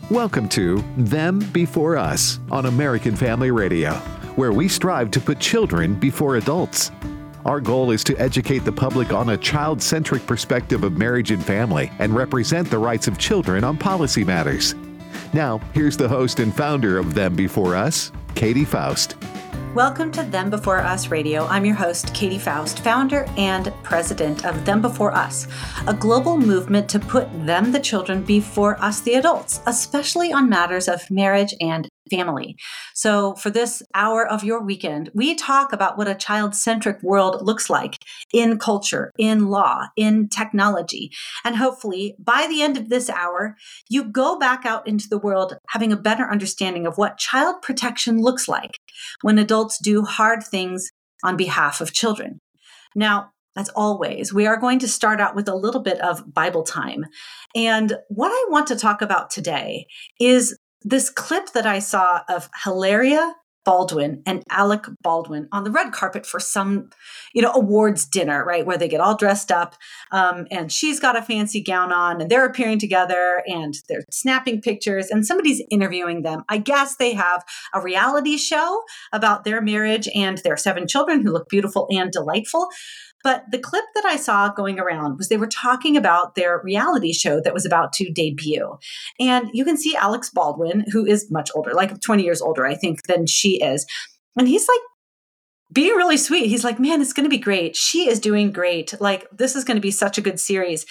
Welcome to Them Before Us on American Family Radio, where we strive to put children before adults. Our goal is to educate the public on a child-centric perspective of marriage and family and represent the rights of children on policy matters. Now, here's the host and founder of Them Before Us, Katie Faust. Welcome to Them Before Us Radio. I'm your host, Katie Faust, founder and president of Them Before Us, a global movement to put them, the children, before us, the adults, especially on matters of marriage and family. So for this hour of your weekend, we talk about what a child-centric world looks like in culture, in law, in technology. And hopefully by the end of this hour, you go back out into the world having a better understanding of what child protection looks like when adults do hard things on behalf of children. Now, as always, we are going to start out with a little bit of Bible time. And what I want to talk about today is this clip that I saw of Hilaria Baldwin and Alec Baldwin on the red carpet for some, awards dinner, right? Where they get all dressed up, and she's got a fancy gown on and they're appearing together and they're snapping pictures and somebody's interviewing them. I guess they have a reality show about their marriage and their 7 children who look beautiful and delightful. But the clip that I saw going around was they were talking about their reality show that was about to debut. And you can see Alex Baldwin, who is much older, like 20 years older, I think, than she is. And he's like being really sweet. He's like, man, it's going to be great. She is doing great. Like, this is going to be such a good series.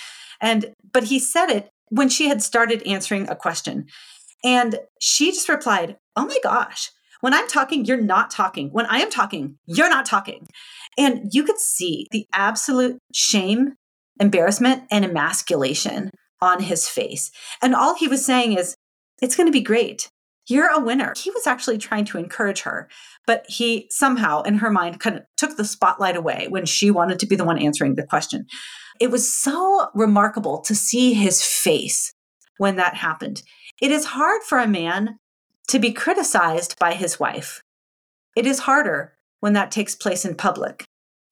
But he said it when she had started answering a question. And she just replied, oh my gosh. When I'm talking, you're not talking. When I am talking, you're not talking. And you could see the absolute shame, embarrassment, and emasculation on his face. And all he was saying is, it's going to be great. You're a winner. He was actually trying to encourage her, but he somehow, in her mind, kind of took the spotlight away when she wanted to be the one answering the question. It was so remarkable to see his face when that happened. It is hard for a man to be criticized by his wife. It is harder when that takes place in public.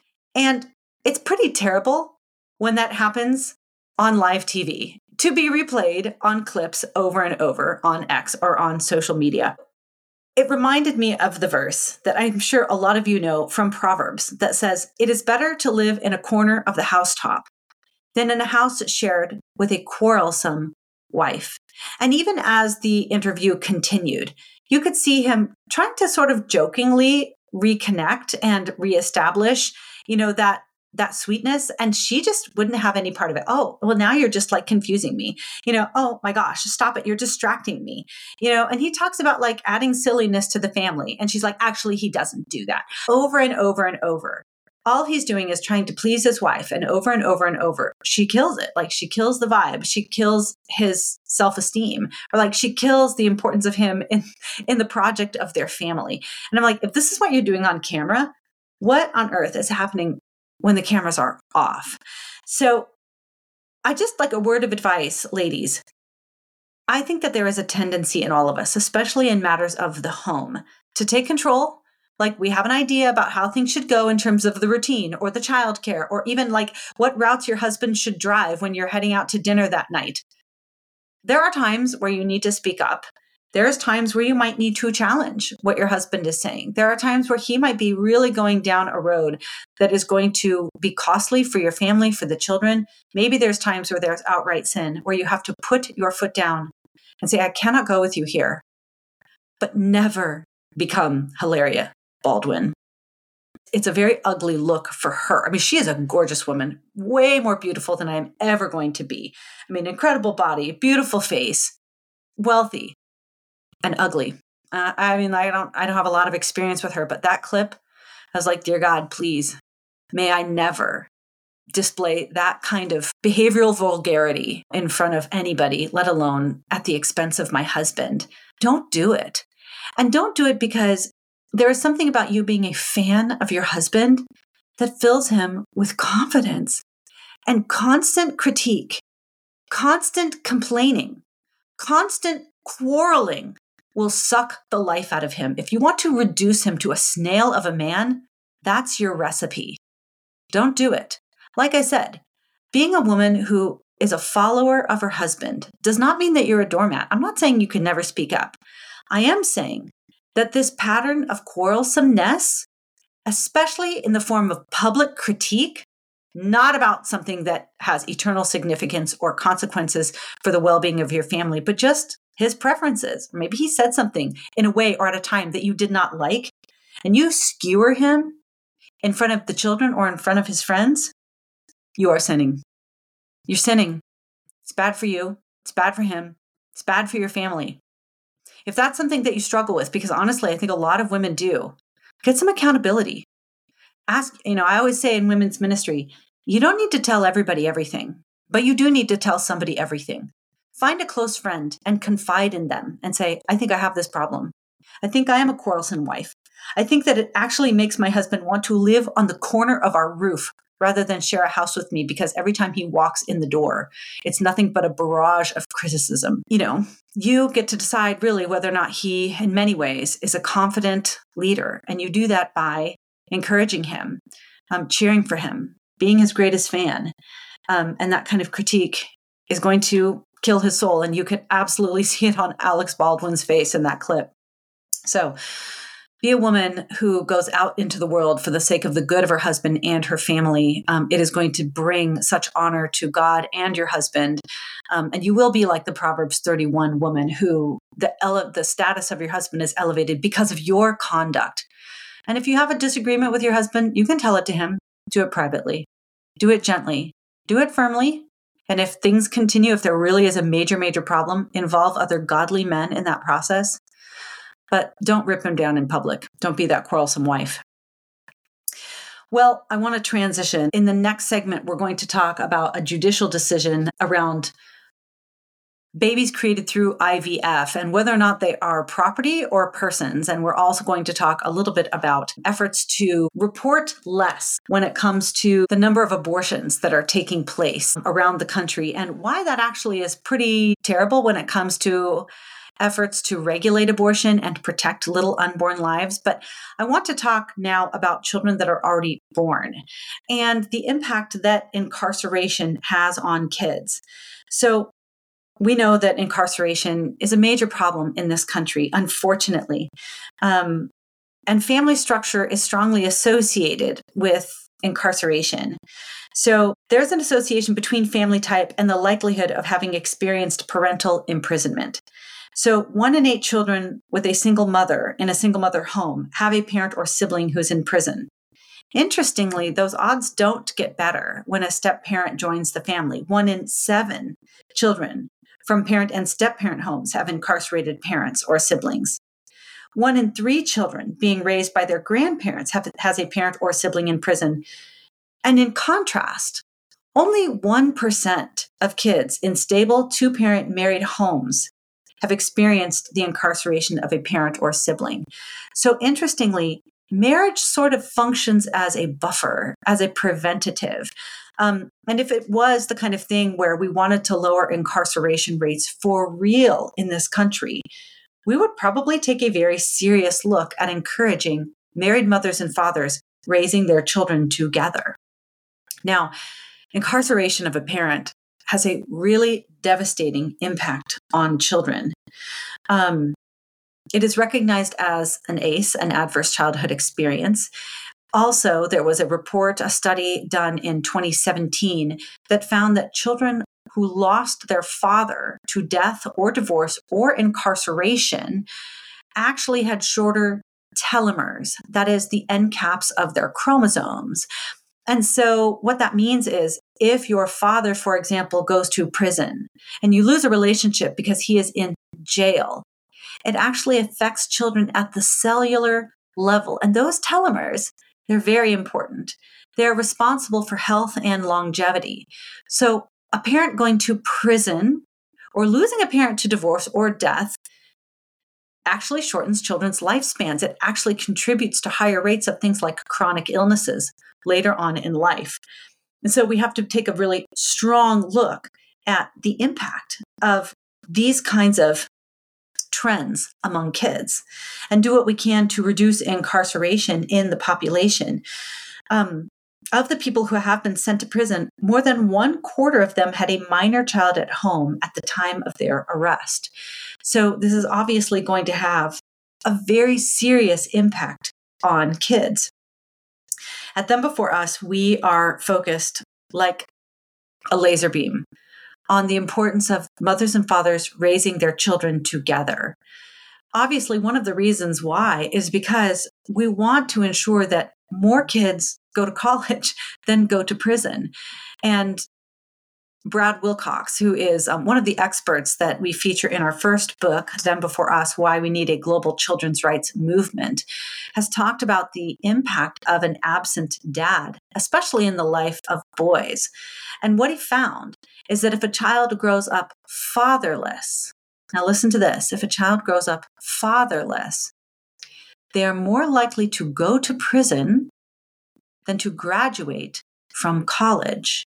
And it's pretty terrible when that happens on live TV, to be replayed on clips over and over on X or on social media. It reminded me of the verse that I'm sure a lot of you know from Proverbs that says, it is better to live in a corner of the housetop than in a house shared with a quarrelsome wife. And even as the interview continued, you could see him trying to sort of jokingly reconnect and reestablish, that sweetness. And she just wouldn't have any part of it. Oh, well, now you're just like confusing me. Oh my gosh, stop it. You're distracting me. And he talks about like adding silliness to the family. And she's like, actually, he doesn't do that over and over and over. All he's doing is trying to please his wife, and over and over and over. She kills it. Like, she kills the vibe. She kills his self-esteem, or like she kills the importance of him in the project of their family. And I'm like, if this is what you're doing on camera, what on earth is happening when the cameras are off? So I just like a word of advice, ladies. I think that there is a tendency in all of us, especially in matters of the home, to take control. Like, we have an idea about how things should go in terms of the routine or the childcare, or even like what routes your husband should drive when you're heading out to dinner that night. There are times where you need to speak up. There's times where you might need to challenge what your husband is saying. There are times where he might be really going down a road that is going to be costly for your family, for the children. Maybe there's times where there's outright sin, where you have to put your foot down and say, I cannot go with you here. But never become Hilaria Baldwin. It's a very ugly look for her. I mean, she is a gorgeous woman, way more beautiful than I'm ever going to be. I mean, incredible body, beautiful face, wealthy, and ugly. I don't have a lot of experience with her, but that clip, I was like, dear God, please, may I never display that kind of behavioral vulgarity in front of anybody, let alone at the expense of my husband. Don't do it. And don't do it because there is something about you being a fan of your husband that fills him with confidence, and constant critique, constant complaining, constant quarreling will suck the life out of him. If you want to reduce him to a snail of a man, that's your recipe. Don't do it. Like I said, being a woman who is a follower of her husband does not mean that you're a doormat. I'm not saying you can never speak up. I am saying that this pattern of quarrelsomeness, especially in the form of public critique, not about something that has eternal significance or consequences for the well-being of your family, but just his preferences. Maybe he said something in a way or at a time that you did not like, and you skewer him in front of the children or in front of his friends, you are sinning. You're sinning. It's bad for you. It's bad for him. It's bad for your family. If that's something that you struggle with, because honestly, I think a lot of women do, get some accountability. I always say in women's ministry, you don't need to tell everybody everything, but you do need to tell somebody everything. Find a close friend and confide in them and say, I think I have this problem. I think I am a quarrelsome wife. I think that it actually makes my husband want to live on the corner of our roof rather than share a house with me, because every time he walks in the door, it's nothing but a barrage of criticism. You get to decide really whether or not he, in many ways, is a confident leader. And you do that by encouraging him, cheering for him, being his greatest fan. And that kind of critique is going to kill his soul. And you can absolutely see it on Alex Baldwin's face in that clip. So be a woman who goes out into the world for the sake of the good of her husband and her family. It is going to bring such honor to God and your husband. And you will be like the Proverbs 31 woman who the status of your husband is elevated because of your conduct. And if you have a disagreement with your husband, you can tell it to him. Do it privately. Do it gently. Do it firmly. And if things continue, if there really is a major, major problem, involve other godly men in that process. But don't rip him down in public. Don't be that quarrelsome wife. Well, I want to transition. In the next segment, we're going to talk about a judicial decision around babies created through IVF and whether or not they are property or persons. And we're also going to talk a little bit about efforts to report less when it comes to the number of abortions that are taking place around the country and why that actually is pretty terrible when it comes to efforts to regulate abortion and protect little unborn lives. But I want to talk now about children that are already born and the impact that incarceration has on kids. So we know that incarceration is a major problem in this country, unfortunately. And family structure is strongly associated with incarceration. So there's an association between family type and the likelihood of having experienced parental imprisonment. So 1 in 8 children with a single mother in a single mother home have a parent or sibling who's in prison. Interestingly, those odds don't get better when a step-parent joins the family. 1 in 7 children from parent and step-parent homes have incarcerated parents or siblings. 1 in 3 children being raised by their grandparents has a parent or sibling in prison. And in contrast, only 1% of kids in stable 2-parent married homes have experienced the incarceration of a parent or sibling. So interestingly, marriage sort of functions as a buffer, as a preventative. And if it was the kind of thing where we wanted to lower incarceration rates for real in this country, we would probably take a very serious look at encouraging married mothers and fathers raising their children together. Now, incarceration of a parent has a really devastating impact on children. It is recognized as an ACE, an adverse childhood experience. Also, there was a study done in 2017 that found that children who lost their father to death or divorce or incarceration actually had shorter telomeres, that is the end caps of their chromosomes. And so what that means is if your father, for example, goes to prison and you lose a relationship because he is in jail, it actually affects children at the cellular level. And those telomeres, they're very important. They're responsible for health and longevity. So a parent going to prison or losing a parent to divorce or death actually shortens children's lifespans. It actually contributes to higher rates of things like chronic illnesses later on in life. And so we have to take a really strong look at the impact of these kinds of trends among kids and do what we can to reduce incarceration in the population. Of the people who have been sent to prison, more than 1/4 of them had a minor child at home at the time of their arrest. So this is obviously going to have a very serious impact on kids. At Them Before Us, we are focused like a laser beam on the importance of mothers and fathers raising their children together. Obviously, one of the reasons why is because we want to ensure that more kids go to college than go to prison. And Brad Wilcox, who is one of the experts that we feature in our first book, Them Before Us, Why We Need a Global Children's Rights Movement, has talked about the impact of an absent dad, especially in the life of boys. And what he found is that if a child grows up fatherless, now listen to this, if a child grows up fatherless, they are more likely to go to prison than to graduate from college.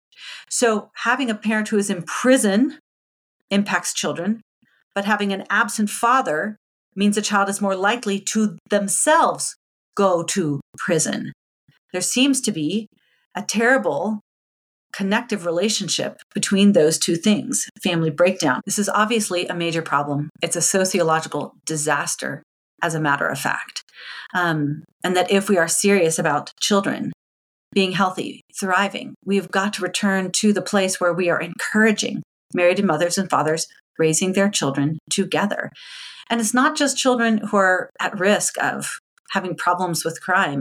So having a parent who is in prison impacts children, but having an absent father means a child is more likely to themselves go to prison. There seems to be a terrible connective relationship between those two things, family breakdown. This is obviously a major problem. It's a sociological disaster, as a matter of fact. And that if we are serious about children being healthy, thriving, we've got to return to the place where we are encouraging married mothers and fathers raising their children together. And it's not just children who are at risk of having problems with crime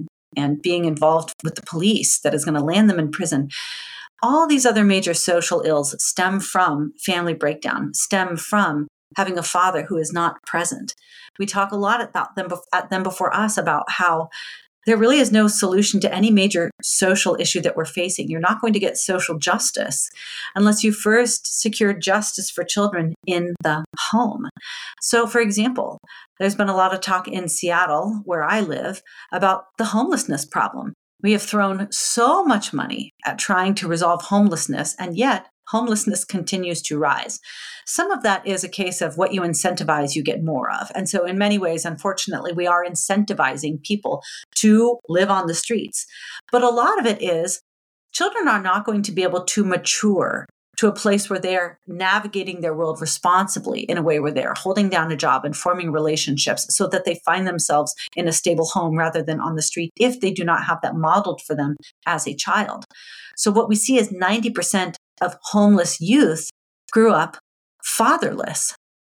and being involved with the police that is going to land them in prison. All these other major social ills stem from family breakdown, stem from having a father who is not present. We talk a lot about Them Before Us about how there really is no solution to any major social issue that we're facing. You're not going to get social justice unless you first secure justice for children in the home. So, for example, there's been a lot of talk in Seattle, where I live, about the homelessness problem. We have thrown so much money at trying to resolve homelessness, and yet homelessness continues to rise. Some of that is a case of what you incentivize, you get more of. And so in many ways, unfortunately, we are incentivizing people to live on the streets. But a lot of it is children are not going to be able to mature to a place where they're navigating their world responsibly in a way where they're holding down a job and forming relationships so that they find themselves in a stable home rather than on the street if they do not have that modeled for them as a child. So what we see is 90% of homeless youth grew up fatherless.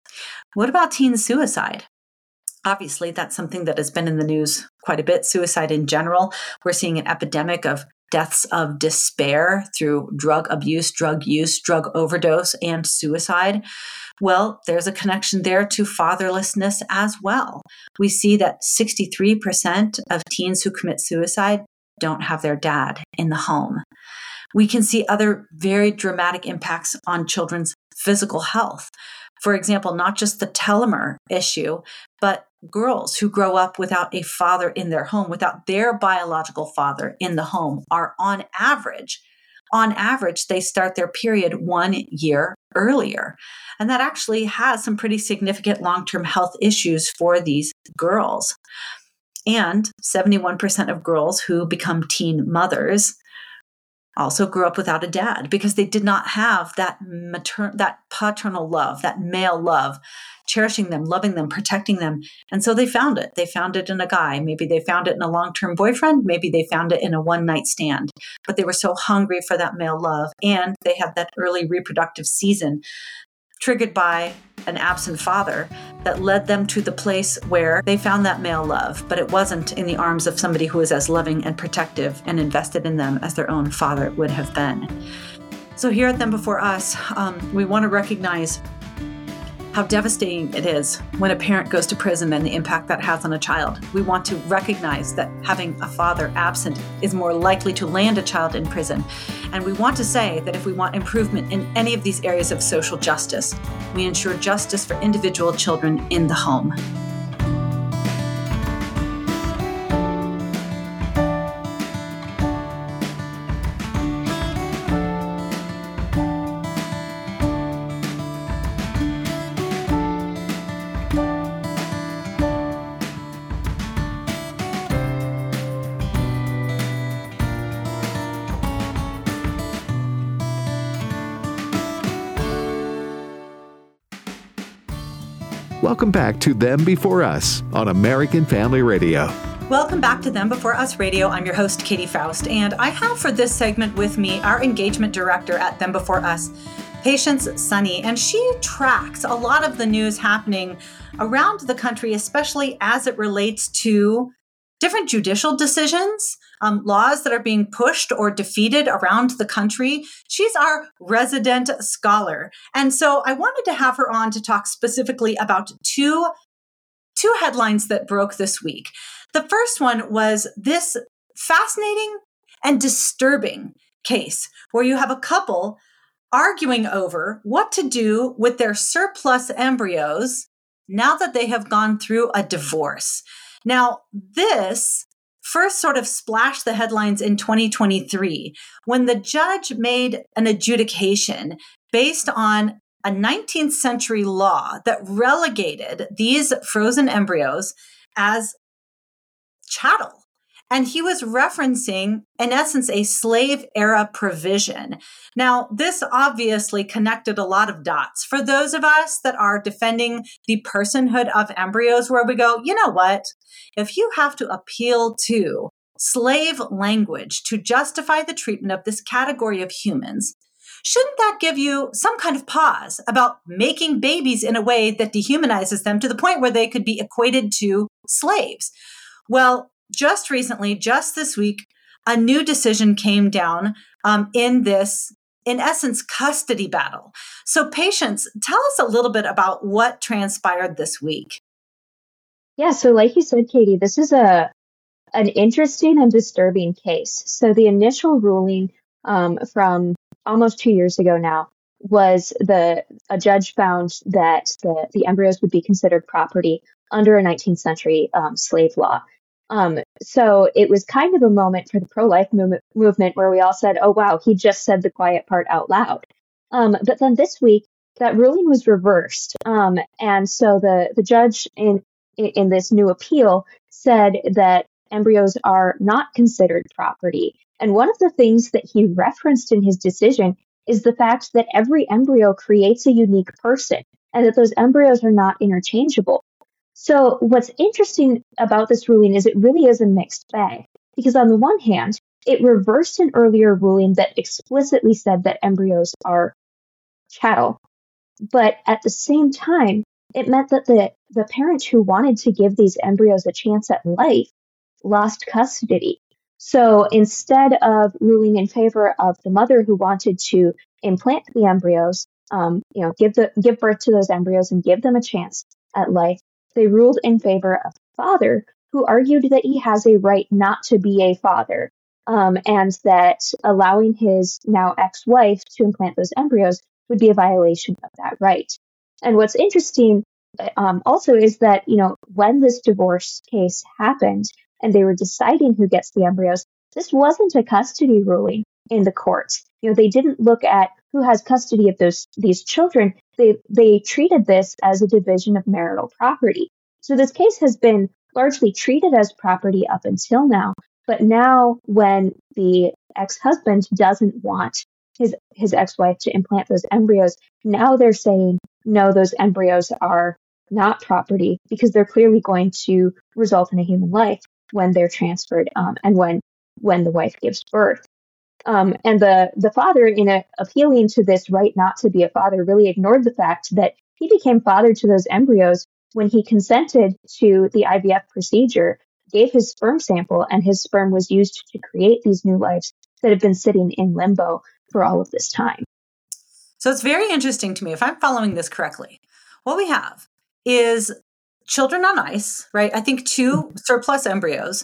What about teen suicide? Obviously, that's something that has been in the news quite a bit. Suicide in general. We're seeing an epidemic of deaths of despair through drug abuse, drug use, drug overdose, and suicide. Well, there's a connection there to fatherlessness as well. We see that 63% of teens who commit suicide don't have their dad in the home. We can see other very dramatic impacts on children's physical health. For example, not just the telomere issue, but girls who grow up without a father in their home, without their biological father in the home, are on average, they start their period 1 year earlier. And that actually has some pretty significant long-term health issues for these girls. And 71% of girls who become teen mothers also grew up without a dad because they did not have that paternal love, that male love, cherishing them, loving them, protecting them. And so they found it. They found it in a guy. Maybe they found it in a long-term boyfriend. Maybe they found it in a one-night stand. But they were so hungry for that male love. And they had that early reproductive season triggered by an absent father that led them to the place where they found that male love, but it wasn't in the arms of somebody who was as loving and protective and invested in them as their own father would have been. So here at Them Before Us, we want to recognize how devastating it is when a parent goes to prison and the impact that has on a child. We want to recognize that having a father absent is more likely to land a child in prison. And we want to say that if we want improvement in any of these areas of social justice, we ensure justice for individual children in the home. Welcome back to Them Before Us on American Family Radio. Welcome back to Them Before Us Radio. I'm your host, Katie Faust, and I have for this segment with me our engagement director at Them Before Us, Patience Sunny, and she tracks a lot of the news happening around the country, especially as it relates to different judicial decisions, laws that are being pushed or defeated around the country. She's our resident scholar. And so I wanted to have her on to talk specifically about two headlines that broke this week. The first one was this fascinating and disturbing case where you have a couple arguing over what to do with their surplus embryos now that they have gone through a divorce. Now, this first sort of splashed the headlines in 2023 when the judge made an adjudication based on a 19th century law that relegated these frozen embryos as chattel. And he was referencing, in essence, a slave era provision. Now, this obviously connected a lot of dots for those of us that are defending the personhood of embryos, where we go, you know what? If you have to appeal to slave language to justify the treatment of this category of humans, shouldn't that give you some kind of pause about making babies in a way that dehumanizes them to the point where they could be equated to slaves? Well, just recently, just this week, a new decision came down in this, in essence, custody battle. So Patience, tell us a little bit about what transpired this week. Yeah, so like you said, Katie, this is an interesting and disturbing case. So the initial ruling from almost 2 years ago now was a judge found that the embryos would be considered property under a 19th century slave law. So it was kind of a moment for the pro-life movement where we all said, oh, wow, he just said the quiet part out loud. But then this week, that ruling was reversed. And so the judge in this new appeal said that embryos are not considered property. And one of the things that he referenced in his decision is the fact that every embryo creates a unique person and that those embryos are not interchangeable. So what's interesting about this ruling is it really is a mixed bag, because on the one hand, it reversed an earlier ruling that explicitly said that embryos are chattel. But at the same time, it meant that the parent who wanted to give these embryos a chance at life lost custody. So instead of ruling in favor of the mother who wanted to implant the embryos, give birth to those embryos and give them a chance at life, they ruled in favor of the father, who argued that he has a right not to be a father, and that allowing his now ex-wife to implant those embryos would be a violation of that right. And what's interesting also is that, when this divorce case happened and they were deciding who gets the embryos, this wasn't a custody ruling in the courts. They didn't look at who has custody of these children. They treated this as a division of marital property. So this case has been largely treated as property up until now. But now when the ex-husband doesn't want his ex-wife to implant those embryos, now they're saying, no, those embryos are not property because they're clearly going to result in a human life when they're transferred and when the wife gives birth. And the father, in appealing to this right not to be a father, really ignored the fact that he became father to those embryos when he consented to the IVF procedure, gave his sperm sample, and his sperm was used to create these new lives that have been sitting in limbo for all of this time. So it's very interesting to me, if I'm following this correctly, what we have is children on ice, right? I think 2 surplus embryos.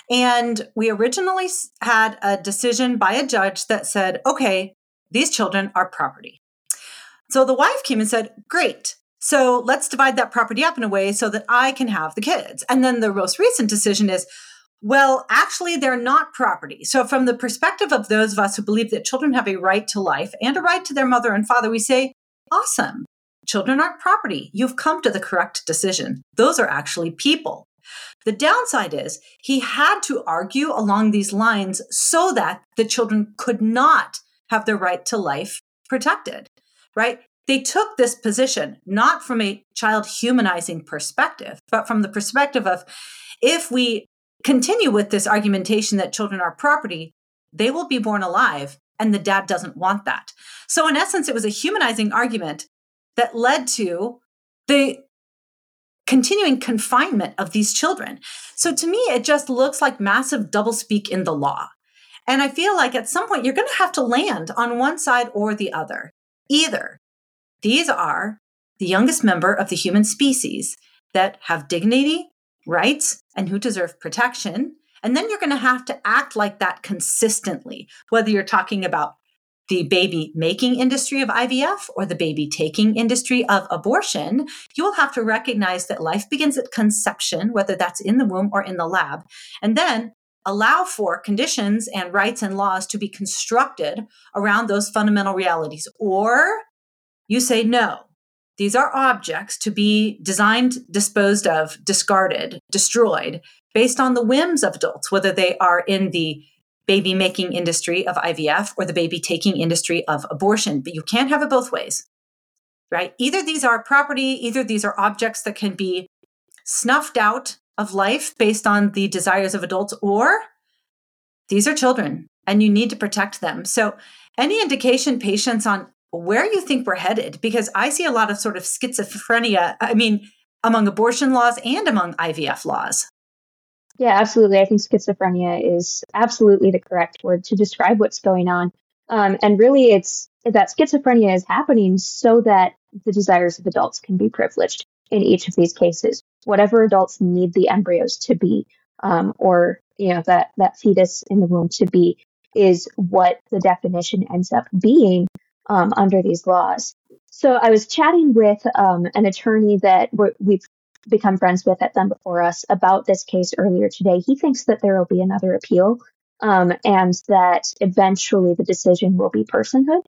And we originally had a decision by a judge that said, okay, these children are property. So the wife came and said, great. So let's divide that property up in a way so that I can have the kids. And then the most recent decision is, well, actually, they're not property. So from the perspective of those of us who believe that children have a right to life and a right to their mother and father, we say, awesome. Children aren't property. You've come to the correct decision. Those are actually people. The downside is he had to argue along these lines so that the children could not have their right to life protected, right? they took this position, not from a child humanizing perspective, but from the perspective of, if we continue with this argumentation that children are property, they will be born alive, and the dad doesn't want that. So in essence, it was a humanizing argument that led to the continuing confinement of these children. So to me, it just looks like massive doublespeak in the law. And I feel like at some point, you're going to have to land on one side or the other. Either these are the youngest member of the human species that have dignity, rights, and who deserve protection. And then you're going to have to act like that consistently, whether you're talking about the baby making industry of IVF or the baby taking industry of abortion. You will have to recognize that life begins at conception, whether that's in the womb or in the lab, and then allow for conditions and rights and laws to be constructed around those fundamental realities. Or you say, no, these are objects to be designed, disposed of, discarded, destroyed based on the whims of adults, whether they are in the baby making industry of IVF or the baby taking industry of abortion. But you can't have it both ways, right? Either these are property, either these are objects that can be snuffed out of life based on the desires of adults, or these are children and you need to protect them. So any indication, patience, on where you think we're headed? Because I see a lot of sort of schizophrenia, among abortion laws and among IVF laws. Yeah, absolutely. I think schizophrenia is absolutely the correct word to describe what's going on. And really, it's that schizophrenia is happening so that the desires of adults can be privileged in each of these cases. Whatever adults need the embryos to be, or that fetus in the womb to be, is what the definition ends up being under these laws. So I was chatting with an attorney that we've become friends with at Them Before Us about this case earlier today. He thinks that there will be another appeal, and that eventually the decision will be personhood.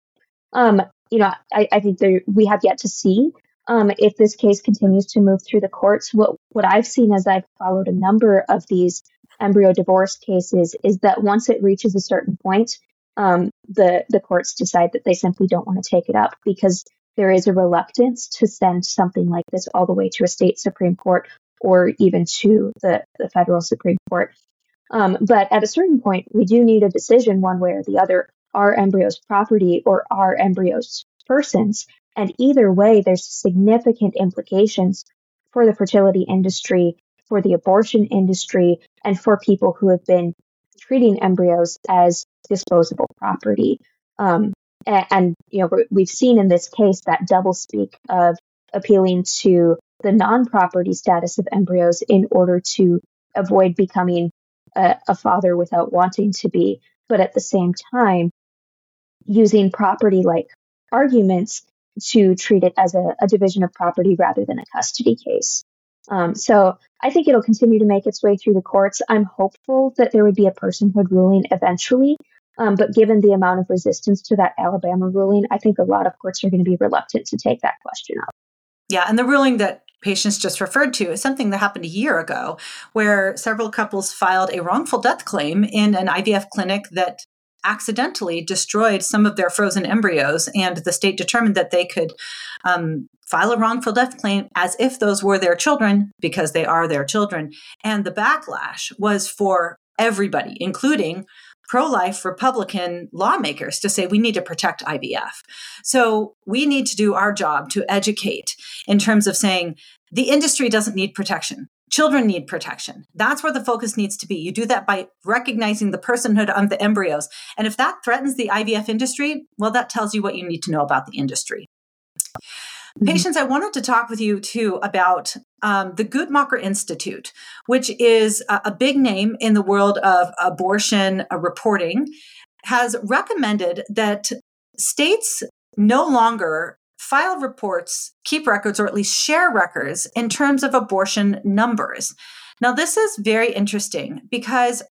I think we have yet to see if this case continues to move through the courts. What I've seen as I've followed a number of these embryo divorce cases is that once it reaches a certain point, the courts decide that they simply don't want to take it up, because there is a reluctance to send something like this all the way to a state Supreme Court or even to the federal Supreme Court. But at a certain point, we do need a decision one way or the other. Are embryos property or are embryos persons? And either way, there's significant implications for the fertility industry, for the abortion industry, and for people who have been treating embryos as disposable property. And we've seen in this case that doublespeak of appealing to the non-property status of embryos in order to avoid becoming a father without wanting to be, but at the same time using property-like arguments to treat it as a division of property rather than a custody case. So I think it'll continue to make its way through the courts. I'm hopeful that there would be a personhood ruling eventually. But given the amount of resistance to that Alabama ruling, I think a lot of courts are going to be reluctant to take that question up. Yeah, and the ruling that Patience just referred to is something that happened a year ago, where several couples filed a wrongful death claim in an IVF clinic that accidentally destroyed some of their frozen embryos, and the state determined that they could file a wrongful death claim as if those were their children, because they are their children. And the backlash was for everybody, including pro-life Republican lawmakers, to say we need to protect IVF. So we need to do our job to educate in terms of saying the industry doesn't need protection. Children need protection. That's where the focus needs to be. You do that by recognizing the personhood of the embryos. And if that threatens the IVF industry, well, that tells you what you need to know about the industry. Patience, I wanted to talk with you too about the Guttmacher Institute, which is a big name in the world of abortion reporting, has recommended that states no longer file reports, keep records, or at least share records in terms of abortion numbers. Now, this is very interesting because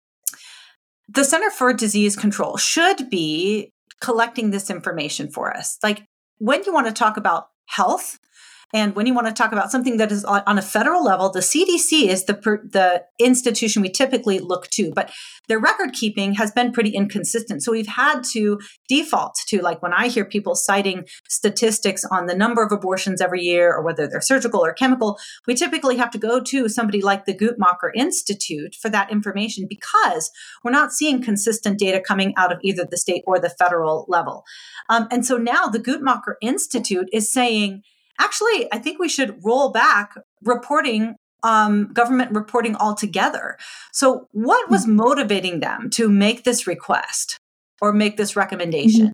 the Center for Disease Control should be collecting this information for us. Like, when you want to talk about health And when you want to talk about something that is on a federal level, the CDC is the institution we typically look to, but their record keeping has been pretty inconsistent. So we've had to default to, like, when I hear people citing statistics on the number of abortions every year or whether they're surgical or chemical, we typically have to go to somebody like the Guttmacher Institute for that information because we're not seeing consistent data coming out of either the state or the federal level. And so now the Guttmacher Institute is saying, actually, I think we should roll back reporting, government reporting altogether. So what was motivating them to make this request or make this recommendation?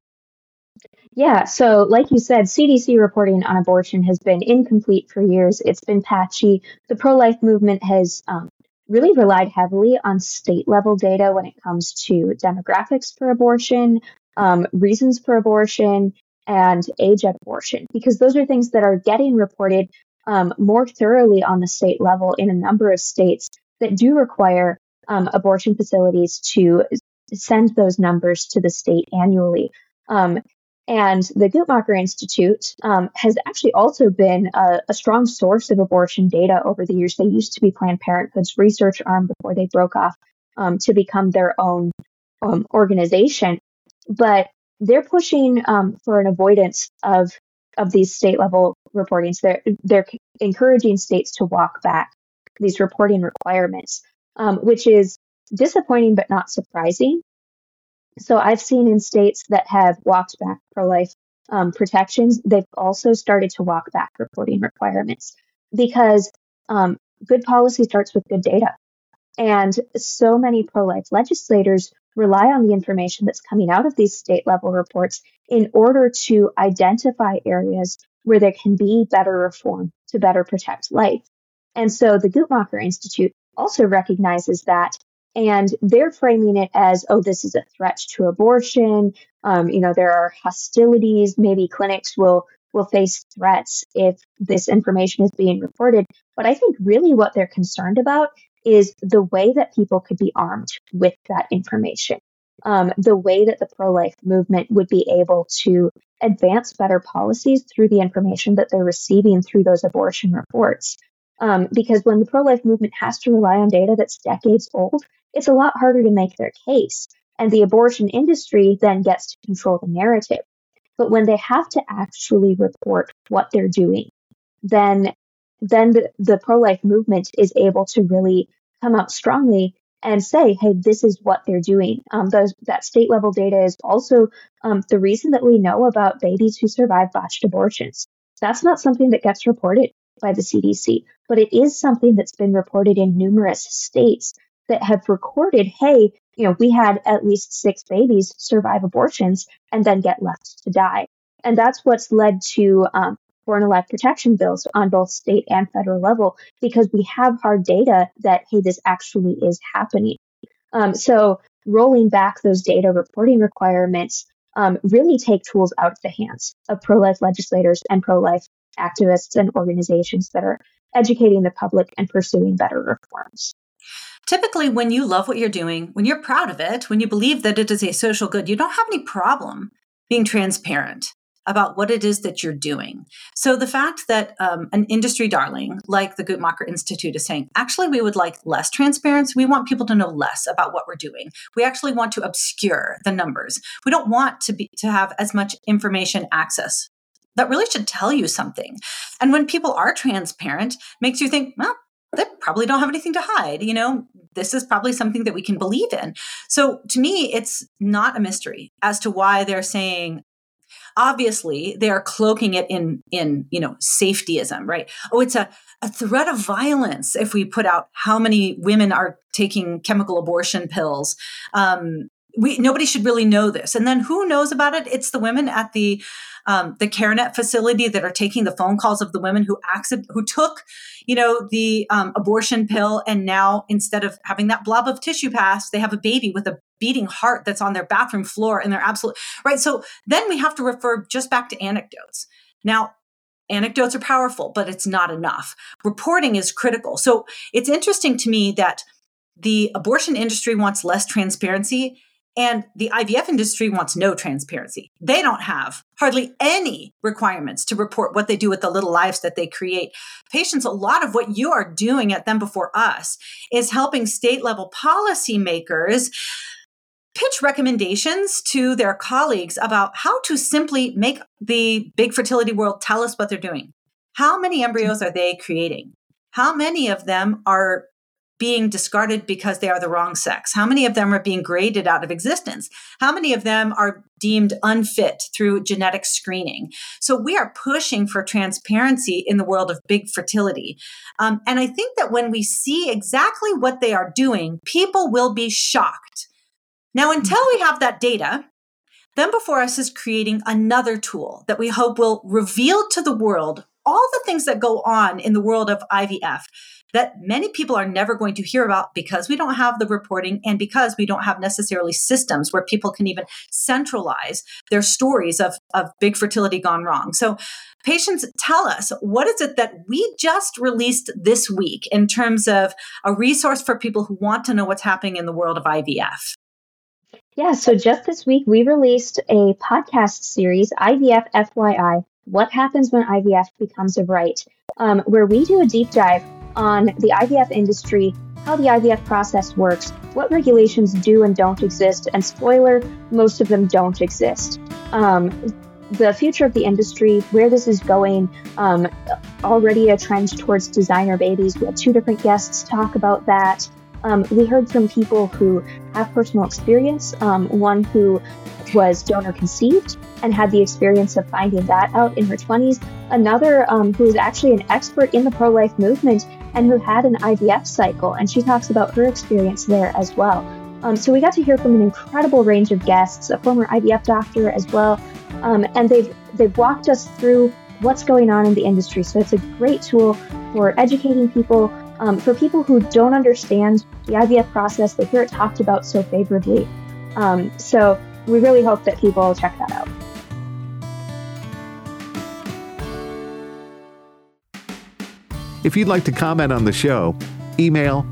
Yeah, so like you said, CDC reporting on abortion has been incomplete for years. It's been patchy. The pro-life movement has really relied heavily on state level data when it comes to demographics for abortion, reasons for abortion, and age at abortion, because those are things that are getting reported more thoroughly on the state level in a number of states that do require abortion facilities to send those numbers to the state annually. And the Guttmacher Institute has actually also been a strong source of abortion data over the years. They used to be Planned Parenthood's research arm before they broke off to become their own organization. But they're pushing for an avoidance of these state level reportings. They're encouraging states to walk back these reporting requirements, which is disappointing but not surprising. So I've seen in states that have walked back pro-life protections, they've also started to walk back reporting requirements because good policy starts with good data. And so many pro-life legislators rely on the information that's coming out of these state level reports in order to identify areas where there can be better reform to better protect life. And so the Guttmacher Institute also recognizes that, and they're framing it as, oh, this is a threat to abortion. There are hostilities. Maybe clinics will face threats if this information is being reported. But I think really what they're concerned about is the way that people could be armed with that information, the way that the pro-life movement would be able to advance better policies through the information that they're receiving through those abortion reports. Because when the pro-life movement has to rely on data that's decades old, it's a lot harder to make their case. And the abortion industry then gets to control the narrative. But when they have to actually report what they're doing, then the pro-life movement is able to really come out strongly and say, hey, this is what they're doing. That state level data is also the reason that we know about babies who survive botched abortions. That's not something that gets reported by the CDC, but it is something that's been reported in numerous states that have recorded, hey, we had at least 6 babies survive abortions and then get left to die. And that's what's led to born alive protection bills on both state and federal level, because we have hard data that, hey, this actually is happening. So rolling back those data reporting requirements really take tools out of the hands of pro-life legislators and pro-life activists and organizations that are educating the public and pursuing better reforms. Typically, when you love what you're doing, when you're proud of it, when you believe that it is a social good, you don't have any problem being transparent about what it is that you're doing. So the fact that an industry darling like the Guttmacher Institute is saying, actually, we would like less transparency. We want people to know less about what we're doing. We actually want to obscure the numbers. We don't want to have as much information access. That really should tell you something. And when people are transparent, makes you think, well, they probably don't have anything to hide. This is probably something that we can believe in. So to me, it's not a mystery as to why they're saying, obviously, they are cloaking it in safetyism, right? Oh, it's a threat of violence if we put out how many women are taking chemical abortion pills. Nobody should really know this. And then who knows about it? It's the women at the CareNet facility that are taking the phone calls of the women who took, the abortion pill. And now instead of having that blob of tissue pass, they have a baby with a beating heart that's on their bathroom floor, and they're absolute right. So then we have to refer just back to anecdotes. Now, anecdotes are powerful, but it's not enough. Reporting is critical. So it's interesting to me that the abortion industry wants less transparency, And the IVF industry wants no transparency. They don't have hardly any requirements to report what they do with the little lives that they create. Patients, a lot of what you are doing at Them Before Us is helping state level policymakers pitch recommendations to their colleagues about how to simply make the big fertility world tell us what they're doing. How many embryos are they creating? How many of them are being discarded because they are the wrong sex? How many of them are being graded out of existence? How many of them are deemed unfit through genetic screening? So we are pushing for transparency in the world of big fertility. And I think that when we see exactly what they are doing, people will be shocked. Now, until we have that data, Them Before Us is creating another tool that we hope will reveal to the world all the things that go on in the world of IVF that many people are never going to hear about because we don't have the reporting and because we don't have necessarily systems where people can even centralize their stories of big fertility gone wrong. So patients, tell us, what is it that we just released this week in terms of a resource for people who want to know what's happening in the world of IVF? Yeah, so just this week, we released a podcast series, IVF FYI, What Happens When IVF Becomes a Right, where we do a deep dive on the IVF industry, how the IVF process works, what regulations do and don't exist, and spoiler, most of them don't exist. The future of the industry, where this is going, already a trend towards designer babies. We had 2 different guests talk about that. We heard from people who have personal experience, one who was donor conceived and had the experience of finding that out in her 20s, another who is actually an expert in the pro-life movement and who had an IVF cycle, and she talks about her experience there as well. So we got to hear from an incredible range of guests, a former IVF doctor as well, and they've walked us through what's going on in the industry. So it's a great tool for educating people, for people who don't understand the IVF process. They hear it talked about so favorably. So we really hope that people check that out. If you'd like to comment on the show, email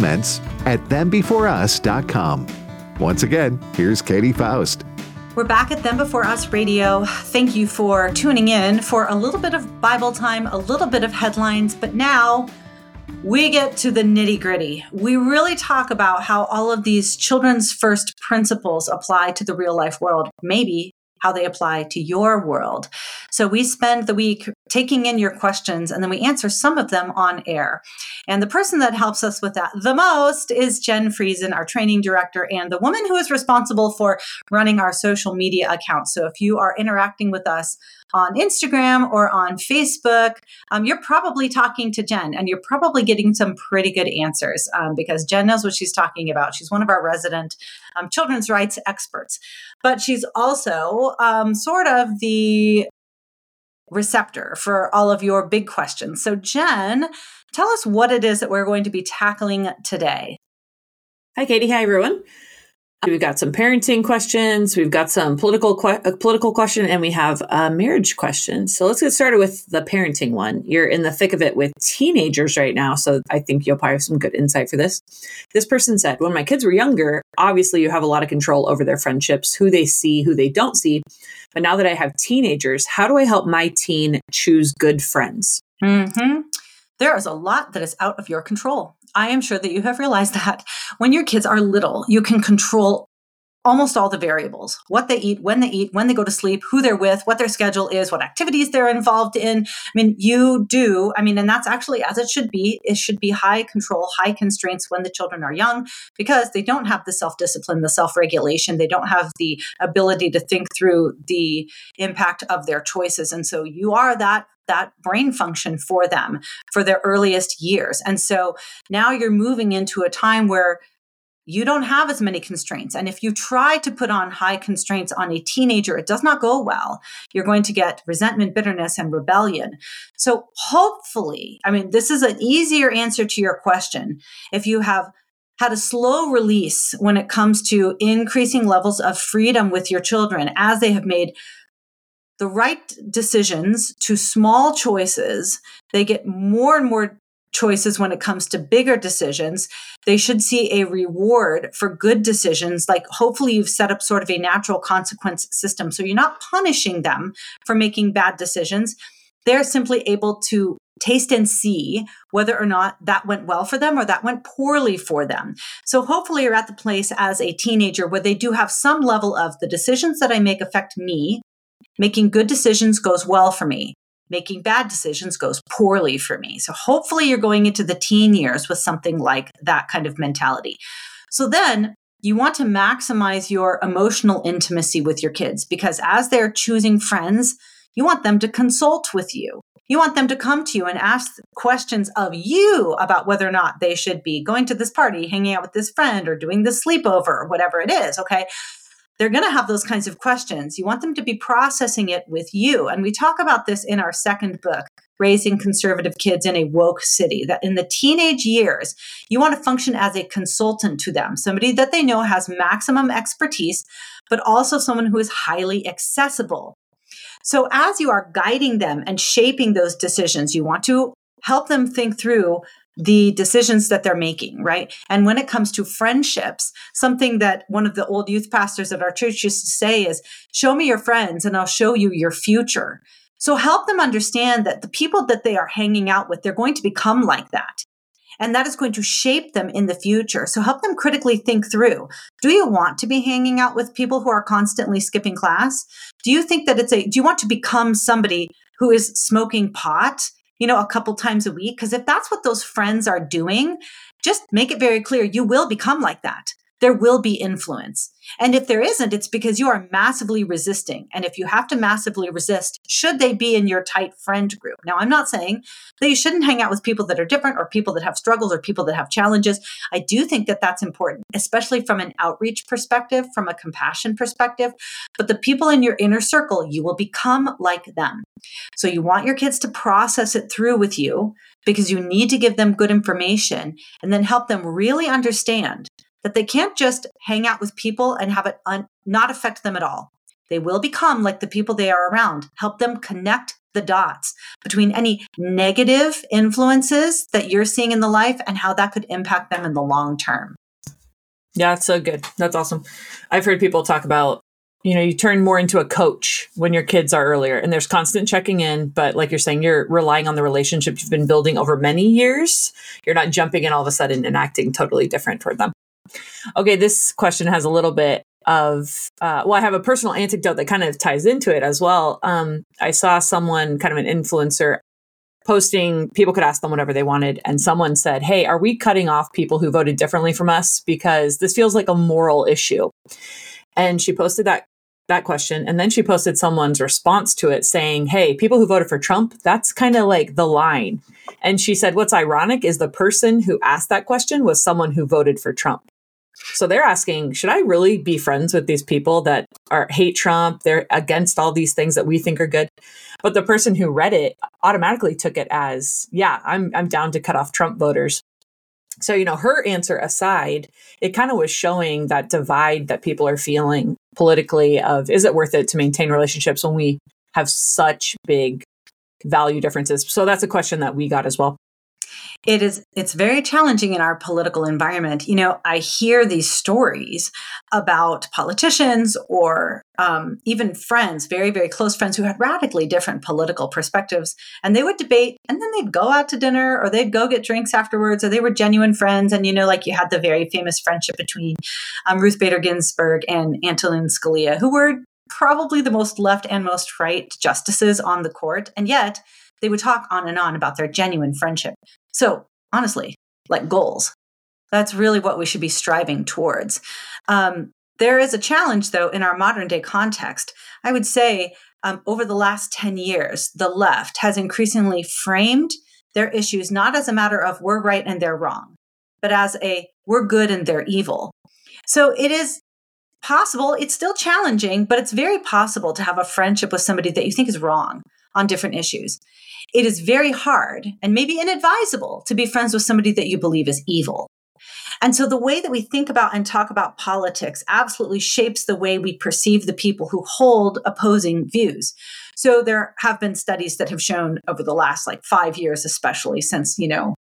comments@thembeforeus.com. Once again, here's Katie Faust. We're back at Them Before Us Radio. Thank you for tuning in for a little bit of Bible time, a little bit of headlines, but now we get to the nitty-gritty. We really talk about how all of these children's first principles apply to the real life world, maybe how they apply to your world. So we spend the week taking in your questions, and then we answer some of them on air. And the person that helps us with that the most is Jen Friesen, our training director, and the woman who is responsible for running our social media accounts. So if you are interacting with us on Instagram or on Facebook, you're probably talking to Jen, and you're probably getting some pretty good answers because Jen knows what she's talking about. She's one of our resident children's rights experts, but she's also sort of the receptor for all of your big questions. So Jen, tell us what it is that we're going to be tackling today. Hi, Katie. Hi, everyone. We've got some parenting questions, we've got some political question, and we have a marriage question. So let's get started with the parenting one. You're in the thick of it with teenagers right now, so I think you'll probably have some good insight for this. This person said, when my kids were younger, obviously you have a lot of control over their friendships, who they see, who they don't see. But now that I have teenagers, how do I help my teen choose good friends? Mm-hmm. There is a lot that is out of your control. I am sure that you have realized that when your kids are little, you can control almost all the variables, what they eat, when they go to sleep, who they're with, what their schedule is, what activities they're involved in. And that's actually as it should be. It should be high control, high constraints when the children are young, because they don't have the self-discipline, the self-regulation. They don't have the ability to think through the impact of their choices. And so you are that brain function for them for their earliest years. And so now you're moving into a time where you don't have as many constraints. And if you try to put on high constraints on a teenager, it does not go well. You're going to get resentment, bitterness, and rebellion. So hopefully, this is an easier answer to your question. If you have had a slow release when it comes to increasing levels of freedom with your children as they have made the right decisions to small choices, they get more and more choices when it comes to bigger decisions. They should see a reward for good decisions. Like hopefully you've set up sort of a natural consequence system. So you're not punishing them for making bad decisions. They're simply able to taste and see whether or not that went well for them or that went poorly for them. So hopefully you're at the place as a teenager where they do have some level of the decisions that I make affect me. Making good decisions goes well for me. Making bad decisions goes poorly for me. So hopefully you're going into the teen years with something like that kind of mentality. So then you want to maximize your emotional intimacy with your kids, because as they're choosing friends, you want them to consult with you. You want them to come to you and ask questions of you about whether or not they should be going to this party, hanging out with this friend, or doing this sleepover, or whatever it is, okay? They're going to have those kinds of questions. You want them to be processing it with you. And we talk about this in our second book, Raising Conservative Kids in a Woke City, that in the teenage years, you want to function as a consultant to them, somebody that they know has maximum expertise, but also someone who is highly accessible. So as you are guiding them and shaping those decisions, you want to help them think through the decisions that they're making, right? And when it comes to friendships, something that one of the old youth pastors at our church used to say is, show me your friends and I'll show you your future. So help them understand that the people that they are hanging out with, they're going to become like that. And that is going to shape them in the future. So help them critically think through. Do you want to be hanging out with people who are constantly skipping class? Do you think that do you want to become somebody who is smoking pot, a couple times a week? Because if that's what those friends are doing, just make it very clear, you will become like that. There will be influence. And if there isn't, it's because you are massively resisting. And if you have to massively resist, should they be in your tight friend group? Now, I'm not saying that you shouldn't hang out with people that are different or people that have struggles or people that have challenges. I do think that that's important, especially from an outreach perspective, from a compassion perspective. But the people in your inner circle, you will become like them. So you want your kids to process it through with you, because you need to give them good information and then help them really understand that they can't just hang out with people and have it not affect them at all. They will become like the people they are around. Help them connect the dots between any negative influences that you're seeing in the life and how that could impact them in the long term. Yeah, that's so good. That's awesome. I've heard people talk about, you turn more into a coach when your kids are earlier, and there's constant checking in. But like you're saying, you're relying on the relationship you've been building over many years. You're not jumping in all of a sudden and acting totally different toward them. Okay, this question has a little bit of, I have a personal anecdote that kind of ties into it as well. I saw someone, kind of an influencer, posting, people could ask them whatever they wanted. And someone said, hey, are we cutting off people who voted differently from us? Because this feels like a moral issue. And she posted that question. And then she posted someone's response to it saying, hey, people who voted for Trump, that's kind of like the line. And she said, what's ironic is the person who asked that question was someone who voted for Trump. So they're asking, should I really be friends with these people that hate Trump? They're against all these things that we think are good. But the person who read it automatically took it as, yeah, I'm down to cut off Trump voters. So, her answer aside, it kind of was showing that divide that people are feeling politically of, is it worth it to maintain relationships when we have such big value differences? So that's a question that we got as well. It's very challenging in our political environment. I hear these stories about politicians or even friends, very, very close friends who had radically different political perspectives, and they would debate, and then they'd go out to dinner or they'd go get drinks afterwards, or they were genuine friends. And, like you had the very famous friendship between Ruth Bader Ginsburg and Antonin Scalia, who were probably the most left and most right justices on the court. And yet they would talk on and on about their genuine friendship. So honestly, like goals, that's really what we should be striving towards. There is a challenge, though, in our modern day context. I would say over the last 10 years, the left has increasingly framed their issues not as a matter of we're right and they're wrong, but as we're good and they're evil. So it is possible, it's still challenging, but it's very possible to have a friendship with somebody that you think is wrong on different issues. It is very hard and maybe inadvisable to be friends with somebody that you believe is evil. And so the way that we think about and talk about politics absolutely shapes the way we perceive the people who hold opposing views. So there have been studies that have shown over the last 5 years, especially since,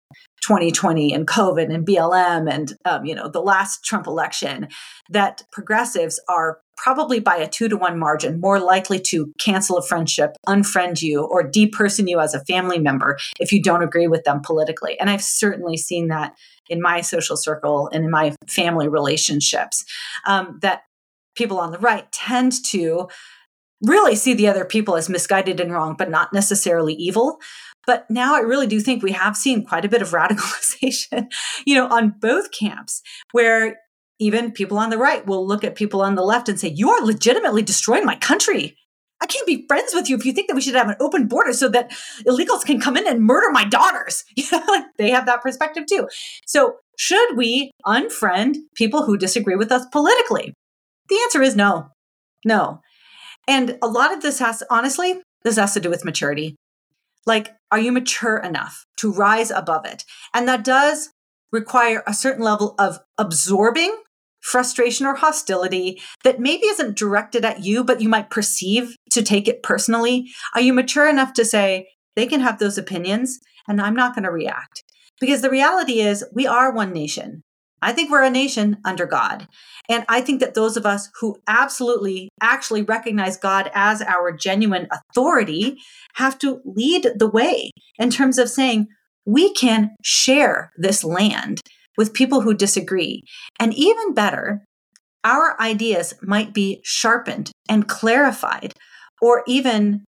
2020 and COVID and BLM and, the last Trump election, that progressives are probably by a 2-to-1 margin more likely to cancel a friendship, unfriend you, or deperson you as a family member if you don't agree with them politically. And I've certainly seen that in my social circle and in my family relationships, that people on the right tend to really see the other people as misguided and wrong, but not necessarily evil. But now I really do think we have seen quite a bit of radicalization, on both camps, where even people on the right will look at people on the left and say, you are legitimately destroying my country. I can't be friends with you if you think that we should have an open border so that illegals can come in and murder my daughters. They have that perspective too. So should we unfriend people who disagree with us politically? The answer is no. No. And a lot of this has to do with maturity. Are you mature enough to rise above it? And that does require a certain level of absorbing frustration or hostility that maybe isn't directed at you, but you might perceive to take it personally. Are you mature enough to say, they can have those opinions and I'm not going to react? Because the reality is we are one nation. I think we're a nation under God. And I think that those of us who absolutely actually recognize God as our genuine authority have to lead the way in terms of saying we can share this land with people who disagree. And even better, our ideas might be sharpened and clarified or even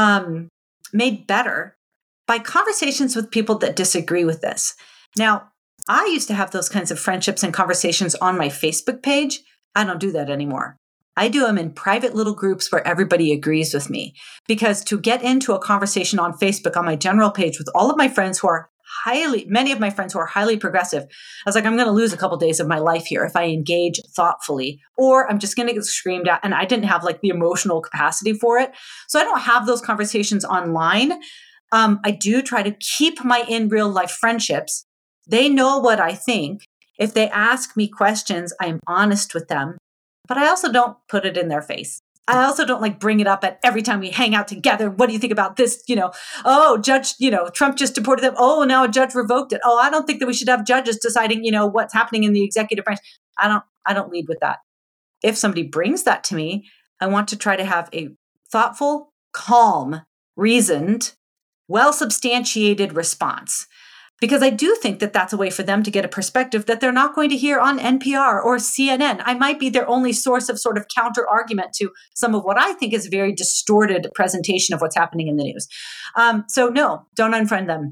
made better by conversations with people that disagree with this. Now, I used to have those kinds of friendships and conversations on my Facebook page. I don't do that anymore. I do them in private little groups where everybody agrees with me. Because to get into a conversation on Facebook on my general page with all of my friends who are many of my friends who are highly progressive, I was like, I'm going to lose a couple days of my life here if I engage thoughtfully, or I'm just going to get screamed at. And I didn't have the emotional capacity for it. So I don't have those conversations online. I do try to keep my in real life friendships. They know what I think. If they ask me questions, I'm honest with them, but I also don't put it in their face. I also don't bring it up at every time we hang out together. What do you think about this? Oh, judge, Trump just deported them. Oh, now a judge revoked it. Oh, I don't think that we should have judges deciding, what's happening in the executive branch. I don't lead with that. If somebody brings that to me, I want to try to have a thoughtful, calm, reasoned, well-substantiated response. Because I do think that that's a way for them to get a perspective that they're not going to hear on NPR or CNN. I might be their only source of sort of counter argument to some of what I think is a very distorted presentation of what's happening in the news. So no, don't unfriend them.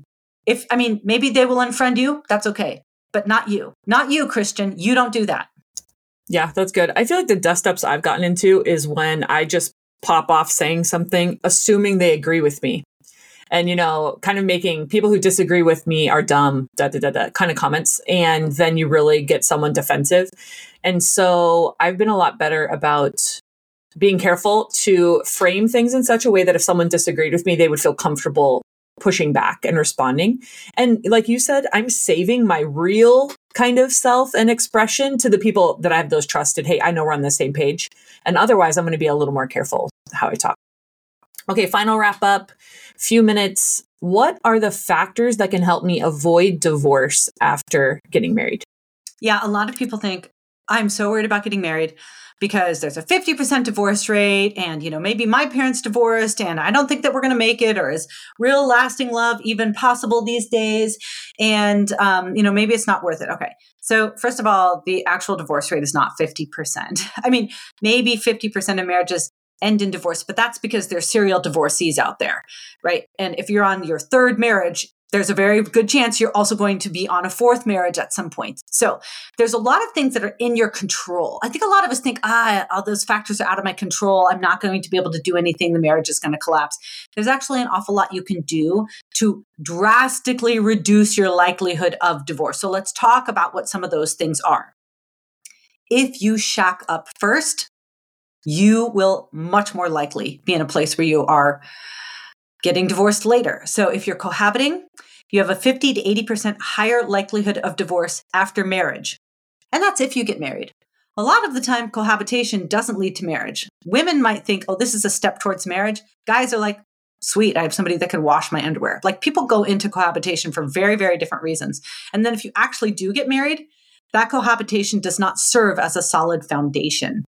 Maybe they will unfriend you. That's okay. But not you. Not you, Christian. You don't do that. Yeah, that's good. I feel like the dust ups I've gotten into is when I just pop off saying something, assuming they agree with me. And, kind of making people who disagree with me are dumb, kind of comments. And then you really get someone defensive. And so I've been a lot better about being careful to frame things in such a way that if someone disagreed with me, they would feel comfortable pushing back and responding. And like you said, I'm saving my real kind of self and expression to the people that I have those trusted. Hey, I know we're on the same page. And otherwise, I'm going to be a little more careful how I talk. Okay, final wrap up, few minutes. What are the factors that can help me avoid divorce after getting married? Yeah, a lot of people think, I'm so worried about getting married because there's a 50% divorce rate and, maybe my parents divorced and I don't think that we're going to make it, or is real lasting love even possible these days? And, maybe it's not worth it. Okay. So first of all, the actual divorce rate is not 50%. Maybe 50% of marriages end in divorce, but that's because there's serial divorcees out there, right? And if you're on your third marriage, there's a very good chance you're also going to be on a fourth marriage at some point. So there's a lot of things that are in your control. I think a lot of us think, all those factors are out of my control. I'm not going to be able to do anything. The marriage is going to collapse. There's actually an awful lot you can do to drastically reduce your likelihood of divorce. So let's talk about what some of those things are. If you shack up first, you will much more likely be in a place where you are getting divorced later. So if you're cohabiting, you have a 50 to 80% higher likelihood of divorce after marriage. And that's if you get married. A lot of the time, cohabitation doesn't lead to marriage. Women might think, this is a step towards marriage. Guys are like, sweet, I have somebody that can wash my underwear. Like, people go into cohabitation for very, very different reasons. And then if you actually do get married, that cohabitation does not serve as a solid foundation.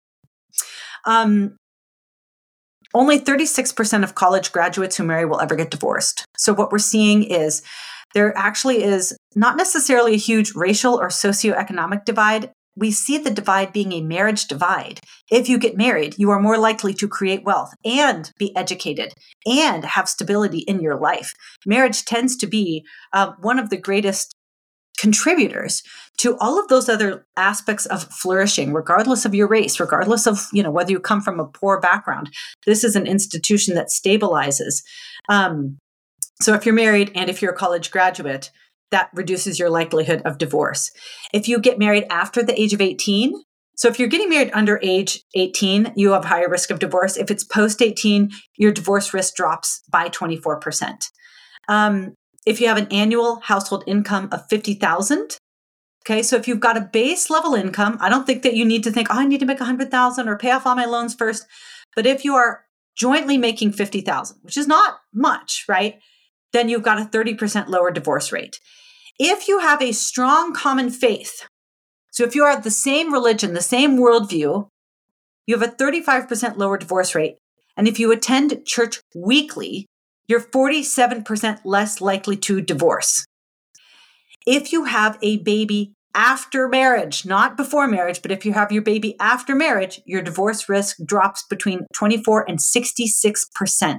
Only 36% of college graduates who marry will ever get divorced. So what we're seeing is there actually is not necessarily a huge racial or socioeconomic divide. We see the divide being a marriage divide. If you get married, you are more likely to create wealth and be educated and have stability in your life. Marriage tends to be one of the greatest contributors to all of those other aspects of flourishing, regardless of your race, regardless of, whether you come from a poor background. This is an institution that stabilizes. So if you're married and if you're a college graduate, that reduces your likelihood of divorce. If you get married after the age of 18, so if you're getting married under age 18, you have higher risk of divorce. If it's post 18, your divorce risk drops by 24%. If you have an annual household income of $50,000, okay, so if you've got a base level income, I don't think that you need to think, I need to make $100,000 or pay off all my loans first. But if you are jointly making $50,000, which is not much, right? Then you've got a 30% lower divorce rate. If you have a strong common faith, so if you are the same religion, the same worldview, you have a 35% lower divorce rate. And if you attend church weekly, you're 47% less likely to divorce. If you have a baby after marriage, not before marriage, but if you have your baby after marriage, your divorce risk drops between 24 and 66%.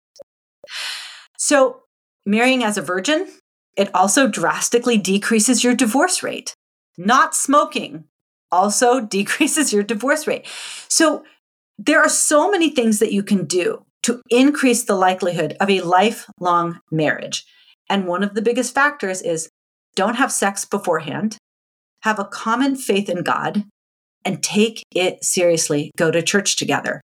So marrying as a virgin, it also drastically decreases your divorce rate. Not smoking also decreases your divorce rate. So there are so many things that you can do to increase the likelihood of a lifelong marriage. And one of the biggest factors is don't have sex beforehand, have a common faith in God, and take it seriously. Go to church together.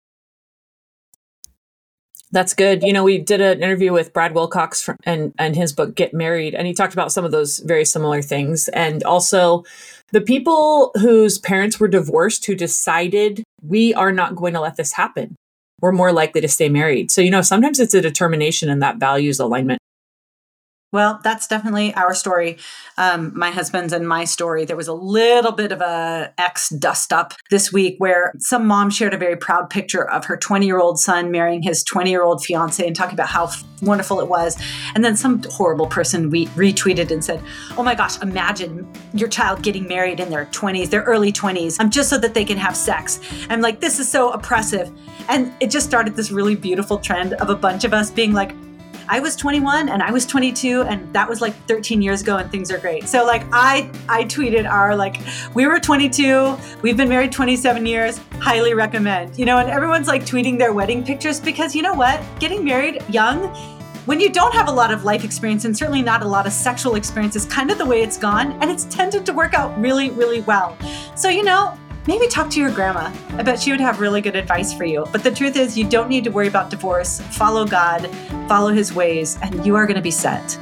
That's good. We did an interview with Brad Wilcox and his book, Get Married, and he talked about some of those very similar things. And also the people whose parents were divorced who decided we are not going to let this happen, we're more likely to stay married. So, sometimes it's a determination and that values alignment. Well, that's definitely our story. My husband's and my story. There was a little bit of a ex dust up this week where some mom shared a very proud picture of her 20-year-old son marrying his 20-year-old fiance and talking about how wonderful it was. And then some horrible person retweeted and said, oh my gosh, imagine your child getting married in their 20s, their early 20s, just so that they can have sex. I'm like, this is so oppressive. And it just started this really beautiful trend of a bunch of us being like, I was 21 and I was 22 and that was like 13 years ago and things are great. So I tweeted we were 22, we've been married 27 years, highly recommend, and everyone's tweeting their wedding pictures because you know what? Getting married young, when you don't have a lot of life experience and certainly not a lot of sexual experience is kind of the way it's gone and it's tended to work out really, really well. So, maybe talk to your grandma. I bet she would have really good advice for you. But the truth is, you don't need to worry about divorce. Follow God, follow his ways, and you are going to be set.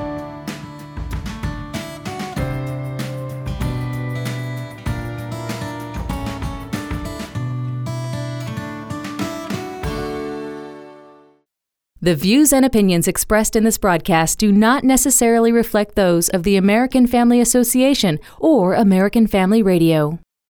The views and opinions expressed in this broadcast do not necessarily reflect those of the American Family Association or American Family Radio.